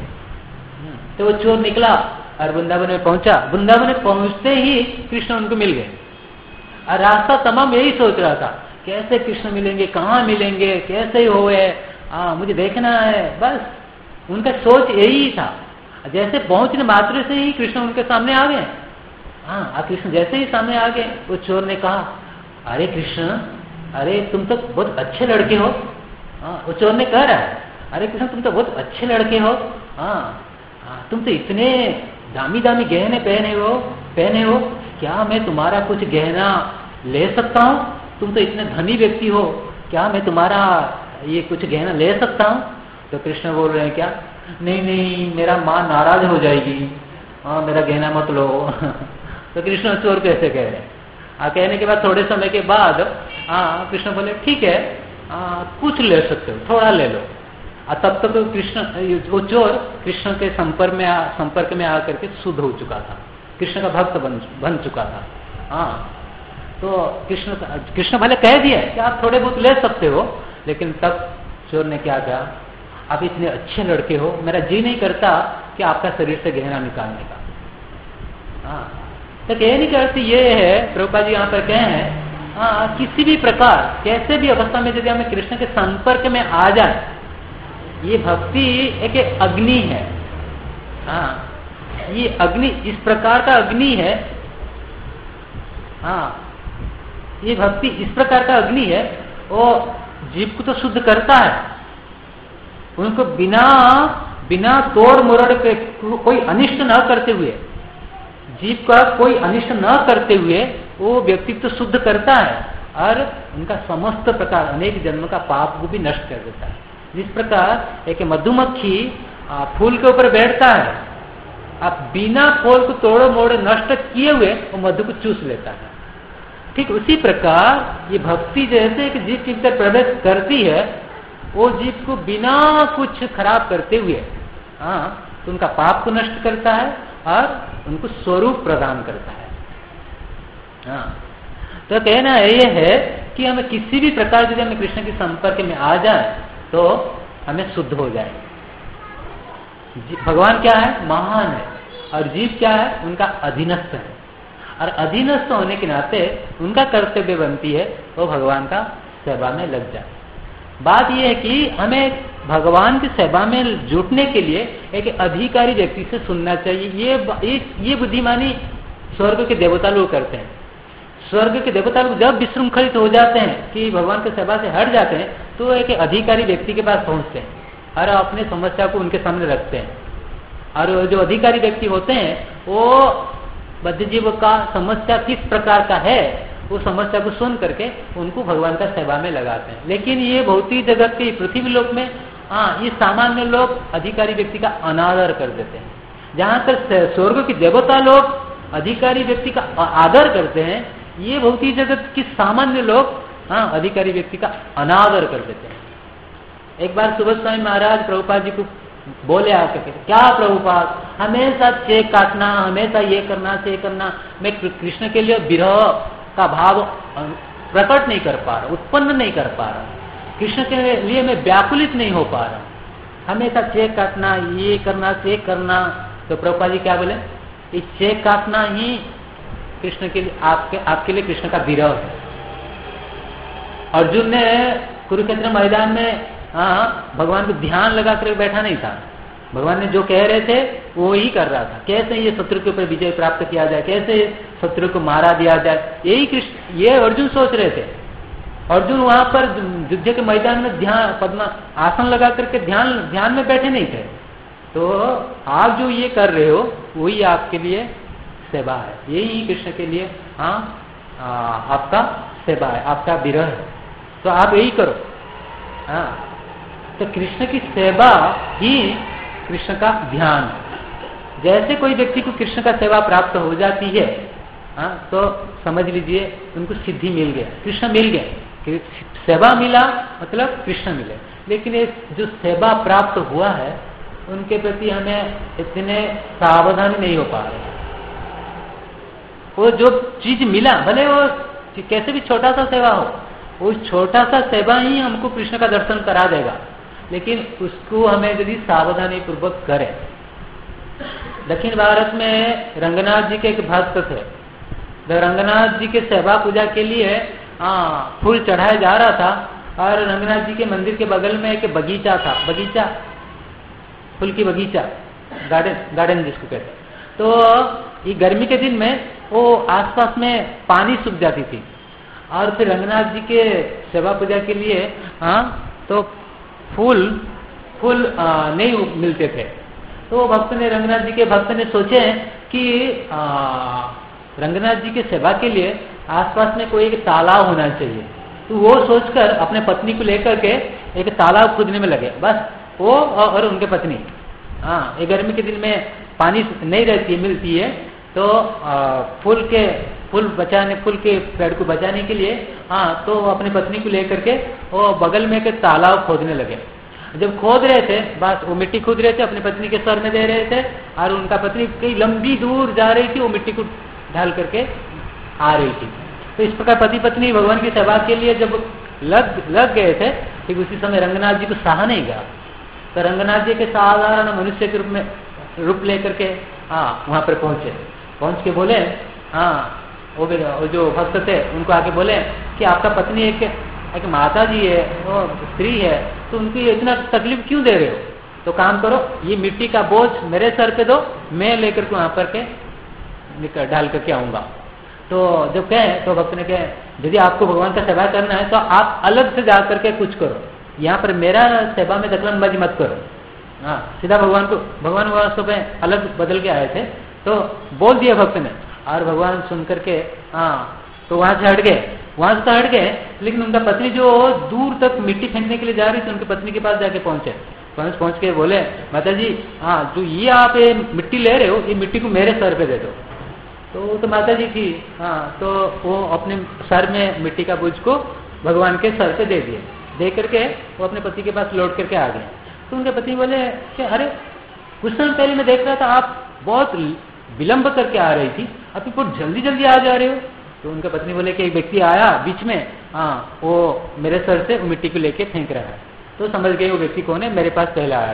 तो वो चोर निकला और वृंदावन में पहुंचा, वृंदावन में पहुंचते ही कृष्ण उनको मिल गए, और रास्ता तमाम यही सोच रहा था, कैसे कृष्ण मिलेंगे, कहाँ मिलेंगे, कैसे हो हाँ मुझे देखना है, बस उनका सोच यही था। जैसे पहुंचने मात्र से ही कृष्ण उनके सामने आ गए। हाँ कृष्ण जैसे ही सामने आ गए, वो चोर ने कहा, अरे कृष्ण, अरे तुम तो बहुत अच्छे लड़के हो। हाँ वो चोर ने कह रहा है, अरे कृष्ण तुम तो बहुत अच्छे लड़के हो, हाँ तुम तो इतने दामी दामी गहने पहने हो पहने हो क्या मैं तुम्हारा कुछ गहना ले सकता हूँ, तुम तो इतने धनी व्यक्ति हो, क्या मैं तुम्हारा ये कुछ गहना ले सकता हूँ। तो कृष्ण बोल रहे हैं, क्या नहीं नहीं मेरा माँ नाराज हो जाएगी, हाँ मेरा गहना मत लो। तो कृष्ण चोर कैसे कह रहे हैं। हाँ कहने के बाद थोड़े समय के बाद हाँ कृष्ण बोले ठीक है, हाँ कुछ ले सकते हो, थोड़ा ले लो। तब तक तो कृष्ण वो चोर कृष्ण के संपर्क में आ, संपर्क में आकर के शुद्ध हो चुका था, कृष्ण का भक्त बन बन चुका था। हाँ तो कृष्ण कृष्ण भले कह दिया कि आप थोड़े बहुत ले सकते हो, लेकिन तब चोर ने क्या कहा, आप इतने अच्छे लड़के हो, मेरा जी नहीं करता कि आपका शरीर से गहना निकालने का। हाँ तो कहने की अर्थ ये है, प्रभुपाद जी यहाँ पर कहे हैं, हाँ किसी भी प्रकार कैसे भी अवस्था में यदि हमें कृष्ण के संपर्क में आ जाए, ये भक्ति एक अग्नि है। हाँ ये अग्नि इस प्रकार का अग्नि है। हाँ ये भक्ति इस प्रकार का अग्नि है, वो जीव को तो शुद्ध करता है, उनको बिना बिना तोड़ मोड़ के कोई अनिष्ट न करते हुए, जीव का कोई अनिष्ट न करते हुए वो व्यक्तित्व तो शुद्ध करता है, और उनका समस्त प्रकार अनेक जन्म का पाप को भी नष्ट कर देता है। जिस प्रकार एक मधुमक्खी फूल के ऊपर बैठता है, आप बिना फूल को तोड़ो मोड़ो नष्ट किए हुए वो मधु को चूस लेता है। ठीक उसी प्रकार ये भक्ति जैसे कि जीव के भीतर प्रवेश करती है, वो जीव को बिना कुछ खराब करते हुए हाँ तो उनका पाप को नष्ट करता है और उनको स्वरूप प्रदान करता है। हाँ तो कहना ये है कि हमें किसी भी प्रकार यदि हमें कृष्ण के संपर्क में आ जाए तो हमें शुद्ध हो जाए। भगवान क्या है, महान है, और जीव क्या है, उनका अधीनस्थ है। और अधीनस्थ होने के नाते उनका कर्तव्य बनती है वो भगवान का सेवा में लग जाए। बात यह है कि हमें भगवान की सेवा में जुटने के लिए एक अधिकारी व्यक्ति से सुनना चाहिए। ये ये बुद्धिमानी स्वर्ग के देवता लोग करते हैं। स्वर्ग के देवता लोग जब विशृंखलित हो जाते हैं कि भगवान की सेवा से हट जाते हैं तो एक अधिकारी व्यक्ति के पास पहुंचते हैं और अपने समस्या को उनके सामने रखते हैं। और जो अधिकारी व्यक्ति होते हैं वो बद्धजीव का समस्या किस प्रकार का है वो समस्या को सुन करके उनको भगवान का सेवा में लगाते हैं। लेकिन ये भौतिक जगत के पृथ्वी लोक में हाँ ये सामान्य लोग अधिकारी व्यक्ति का अनादर कर देते हैं। जहां तक स्वर्ग के देवता लोग अधिकारी व्यक्ति का आदर करते हैं, ये भौतिक जगत के सामान्य लोग हाँ अधिकारी व्यक्ति का अनादर कर देते हैं। एक बार सुभाष स्वामी महाराज प्रभुपाद जी को बोले आके, क्या प्रभुपाद हमेशा चेक काटना, हमेशा ये करना से करना, मैं कृष्ण के लिए विरह का भाव प्रकट नहीं कर पा रहा, उत्पन्न नहीं कर पा रहा, कृष्ण के लिए मैं व्याकुलित नहीं हो पा रहा, हमेशा चेक काटना, ये करना से करना। तो प्रभुपाद जी क्या बोले, इस चेक काटना ही कृष्ण के लिए आपके आपके लिए कृष्ण का विरह है। अर्जुन ने कुरुक्षेत्र मैदान में हाँ भगवान को ध्यान लगा कर बैठा नहीं था, भगवान ने जो कह रहे थे वो ही कर रहा था। कैसे ये शत्रु के ऊपर विजय प्राप्त किया जाए, कैसे शत्रु को मारा दिया जाए, यही कृष्ण ये अर्जुन सोच रहे थे। अर्जुन वहां पर युद्ध के मैदान में ध्यान पद्मा आसन लगा करके ध्यान ध्यान में बैठे नहीं थे। तो आप जो ये कर रहे हो वही आपके लिए सेवा है, यही कृष्ण के लिए हाँ आपका सेवा है, आपका विरह है, तो आप यही करो। हाँ तो कृष्ण की सेवा ही कृष्ण का ध्यान है। जैसे कोई व्यक्ति को कृष्ण का सेवा प्राप्त हो जाती है हाँ तो समझ लीजिए उनको सिद्धि मिल गया, कृष्ण मिल गए। सेवा मिला मतलब कृष्ण मिले। लेकिन ये जो सेवा प्राप्त हुआ है उनके प्रति हमें इतने सावधानी नहीं हो पा रहे। वो जो चीज मिला भले वो कैसे भी छोटा सा सेवा हो, वो छोटा सा सेवा ही हमको कृष्ण का दर्शन करा देगा, लेकिन उसको हमें यदि सावधानी पूर्वक करें। दक्षिण भारत में रंगनाथ जी के एक भक्त थे, रंगनाथ जी के सेवा पूजा के लिए हाँ फूल चढ़ाया जा रहा था और रंगनाथ जी के मंदिर के बगल में एक बगीचा था, बगीचा फूल की बगीचा, गार्डन गार्डन जिसको कहते हैं। तो ये गर्मी के दिन में वो आसपास में पानी सूख जाती थी और फिर रंगनाथ जी के सेवा पूजा के लिए हाँ तो फूल फूल आ, नहीं मिलते थे। तो भक्त ने रंगनाथ जी के भक्त ने सोचे कि आ, रंगनाथ जी के सेवा के लिए आसपास में कोई एक तालाब होना चाहिए। तो वो सोचकर अपने पत्नी को लेकर के एक तालाब खोदने में लगे, बस वो और उनके पत्नी। हाँ ये गर्मी के दिन में पानी नहीं रहती मिलती है, तो आ, फूल के फूल बचाने फूल के पेड़ को बचाने के लिए हाँ तो अपनी पत्नी को लेकर के वो बगल में एक तालाब खोदने लगे। जब खोद रहे थे बस वो मिट्टी खोद रहे थे, अपनी पत्नी के सर में दे रहे थे और उनका पत्नी कई लंबी दूर जा रही थी, वो मिट्टी को ढाल करके आ रही थी। तो इस प्रकार पति पत्नी भगवान की सेवा के लिए जब लग लग गए थे, ठीक उसी समय रंगनाथ जी को सहा नहीं गया। तो रंगनाथ जी के साधारण मनुष्य के रूप में रूप लेकर के हाँ वहां पर पहुंचे। पहुंच के बोले हाँ वो, वो जो भक्त थे उनको आके बोले कि आपका पत्नी एक एक माता जी है, वो स्त्री है, तो उनकी इतना तकलीफ क्यों दे रहे हो? तो काम करो, ये मिट्टी का बोझ मेरे सर पे दो, मैं लेकर के वहां पर के निकल डाल करके आऊंगा। तो जब कहे तो भक्त ने कहे यदि आपको भगवान का सेवा करना है तो आप अलग से जा करके कुछ करो, यहाँ पर मेरा सेवा में दखलंदाजी मत करो। हाँ सीधा भगवान को भगवान वास्तव में अलग बदल के आए थे, तो बोल दिया भक्त ने और भगवान सुन करके हाँ तो वहां से हट गए। वहां से तो हट गए, लेकिन उनका पत्नी जो दूर तक मिट्टी फेंकने के लिए जा रही थी, उनकी पत्नी के पास जाके पहुंचे। पहुंच पहुंच के बोले माता जी हाँ जो ये आप ये मिट्टी ले रहे हो, ये मिट्टी को मेरे सर पे दे दो। तो वो तो माता जी थी हाँ, तो वो अपने सर में मिट्टी का बोझ को भगवान के सर पे दे दिए। दे करके वो अपने पति के पास लौट करके आ गए। तो उनके पति बोले कि अरे कुछ समय पहले मैं देख रहा था आप बहुत विलंब करके आ रही थी, अभी बहुत जल्दी जल्दी आ जा रहे हो। तो उनके पत्नी बोले कि एक व्यक्ति आया बीच में हाँ वो मेरे सर से मिट्टी को लेके फेंक रहा है। तो समझ गए वो व्यक्ति कौन है, मेरे पास पहले आया था।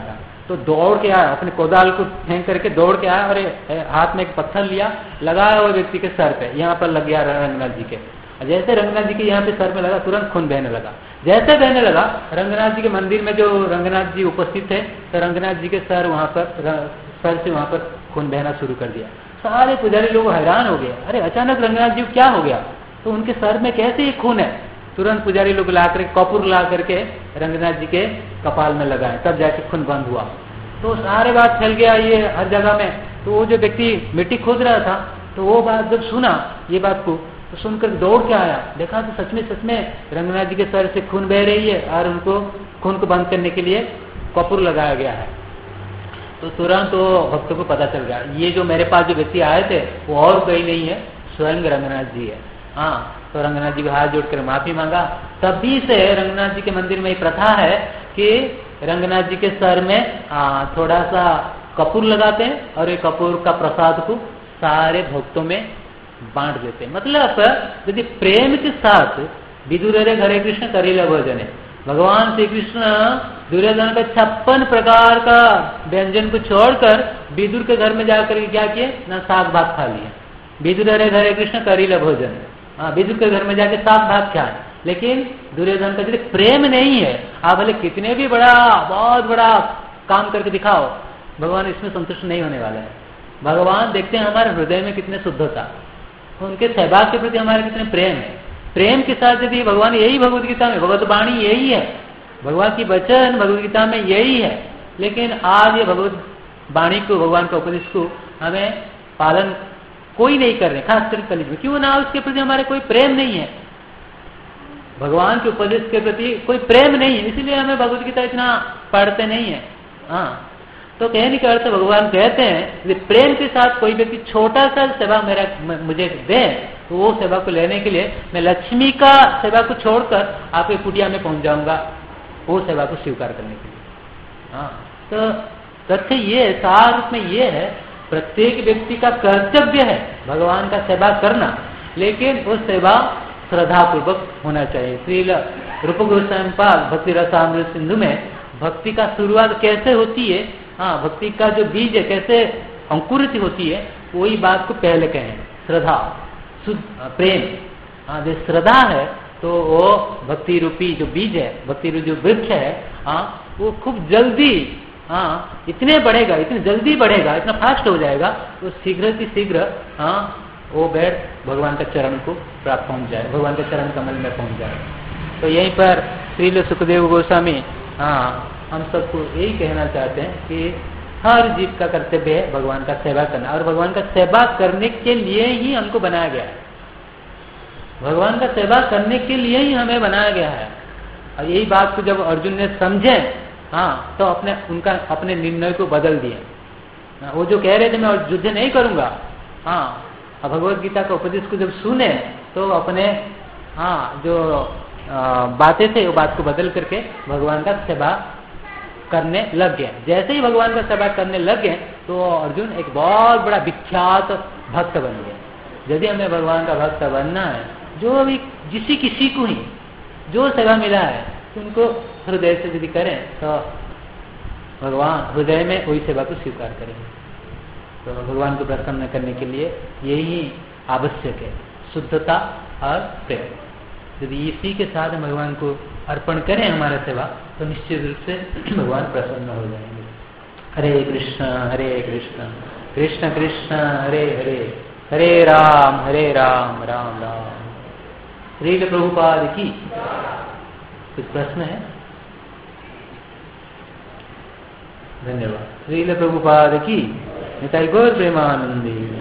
तो दौड़ के आया, अपने कोदाल को फेंक करके दौड़ के आया और हाथ में एक पत्थर लिया, लगाया हुआ व्यक्ति के सर पे, यहाँ पर लग गया रंगनाथ जी के। जैसे रंगनाथ जी के यहाँ पे सर में लगा, तुरंत खून बहने लगा। जैसे बहने लगा, रंगनाथ जी के मंदिर में जो रंगनाथ जी उपस्थित थे, तो रंगनाथ जी के सर वहां पर सर से वहां पर खून बहना शुरू कर दिया। सारे पुजारी लोग हैरान हो गए, अरे अचानक रंगनाथ जी को क्या हो गया, तो उनके सर में कैसे ये खून है। तुरंत पुजारी लोग ला करके कपूर ला करके रंगनाथ जी के कपाल में लगाए, तब जाके खून बंद हुआ। तो सारे बात फैल गया ये हर जगह में। तो वो जो व्यक्ति मिट्टी खोद रहा था, तो वो बात जब सुना ये बात को, तो सुनकर दौड़ के आया, देखा तो सच में सच में रंगनाथ जी के सर से खून बह रही है और उनको खून को बंद करने के लिए कपूर लगाया गया है। तो तुरंत वो भक्तों को पता चल गया, ये जो मेरे पास जो व्यक्ति आए थे वो और कोई नहीं है, स्वयं रंगनाथ जी है। हाँ, तो रंगनाथ जी को हाथ जोड़कर माफी मांगा। तभी से रंगनाथ जी के मंदिर में एक प्रथा है कि रंगनाथ जी के सर में आ, थोड़ा सा कपूर लगाते हैं और ये कपूर का प्रसाद को सारे भक्तों में बांट देते हैं। मतलब यदि प्रेम के साथ विदुर रे हरे कृष्ण करीला भोजन है, भगवान श्री कृष्ण दुर्योधन का छप्पन प्रकार का व्यंजन को छोड़कर विदुर के घर में जाकर क्या किए ना, साग भात खा लिए। विदुर रे हरे कृष्ण करीला भोजन, हाँ, विदुर के घर में जाके साग भात खाए। लेकिन दुर्योधन का यदि प्रेम नहीं है, आप भले कितने भी बड़ा बहुत बड़ा काम करके दिखाओ, भगवान इसमें संतुष्ट नहीं होने वाला है। भगवान देखते हैं हमारे हृदय में कितने शुद्धता, उनके सहभाग के प्रति हमारे कितने प्रेम है। प्रेम के साथ यदि भगवान, यही भगवत गीता में, भगवत वाणी यही है, भगवान की वचन भगवत गीता में यही है। लेकिन आज ये भगवत वाणी को, भगवान का उपदेश को हमें पालन कोई नहीं कर रहे, खासकर कलयुग में। क्यों ना, उसके प्रति हमारे कोई प्रेम नहीं है, भगवान के उपदेश के प्रति कोई प्रेम नहीं है, इसीलिए हमें भगवत गीता इतना पढ़ते नहीं है। हाँ, तो कहने के अर्थ भगवान कहते हैं यदि प्रेम के साथ कोई व्यक्ति छोटा सा सेवा मेरा मुझे दे, तो वो सेवा को लेने के लिए मैं लक्ष्मी का सेवा को छोड़कर आपके कुटिया में पहुंच जाऊंगा, वो सेवा को स्वीकार करने के लिए। हाँ, तो तथ्य ये सार में ये है, प्रत्येक व्यक्ति का कर्तव्य है भगवान का सेवा करना, लेकिन वो सेवा श्रद्धा पूर्वक होना चाहिए। श्री रूप गोस्वामी पाद भक्ति रसामृत सिंधु में भक्ति का शुरुआत कैसे होती है, हाँ, भक्ति का जो बीज है कैसे अंकुरित होती है, वही बात को पहले कहें, श्रद्धा, शुद्ध प्रेम। हाँ, जो श्रद्धा है तो वो भक्ति रूपी जो बीज है, भक्ति रूपी जो वृक्ष है, हाँ, वो खूब जल्दी, हाँ, इतने बढ़ेगा, इतने जल्दी बढ़ेगा, इतना फास्ट हो जाएगा, तो शीघ्र की शीघ्र हाँ वो बैठ भगवान का चरण को प्राप्त पहुंच जाए, भगवान के चरण कमल में पहुंच जाए। तो यहीं पर श्रील सुखदेव गोस्वामी हाँ हम सबको यही कहना चाहते हैं कि हर जीव का कर्तव्य है भगवान का सेवा करना, और भगवान का सेवा करने के लिए ही हमको बनाया गया है, भगवान का सेवा करने के लिए ही हमें बनाया गया है। और यही बात को जब अर्जुन ने समझे, हाँ, तो अपने उनका अपने निर्णय को बदल दिए। वो जो कह रहे थे मैं युद्ध नहीं करूंगा, हाँ, भगवत गीता का उपदेश को जब सुने तो अपने हाँ जो बातें थे वो बात को बदल करके भगवान का सेवा करने लग गए। जैसे ही भगवान का सेवा करने लग गए तो अर्जुन एक बहुत बड़ा विख्यात भक्त बन गया। यदि हमें भगवान का भक्त बनना है, जो भी जिसी किसी को ही जो सेवा मिला है उनको हृदय से यदि करें तो भगवान हृदय में वही सेवा को स्वीकार करेंगे। तो भगवान को प्रसन्न करने के लिए यही आवश्यक है, शुद्धता और प्रेम। यदि इसी के साथ भगवान को अर्पण करें हमारा सेवा, तो निश्चित रूप से भगवान प्रसन्न हो जाएंगे। हरे कृष्ण हरे कृष्ण कृष्ण कृष्ण हरे हरे, हरे राम हरे राम राम राम। श्री प्रभुपाद की कुछ प्रश्न है? धन्यवाद। श्रील प्रभुपाद की निताई गौर प्रेमानंदी।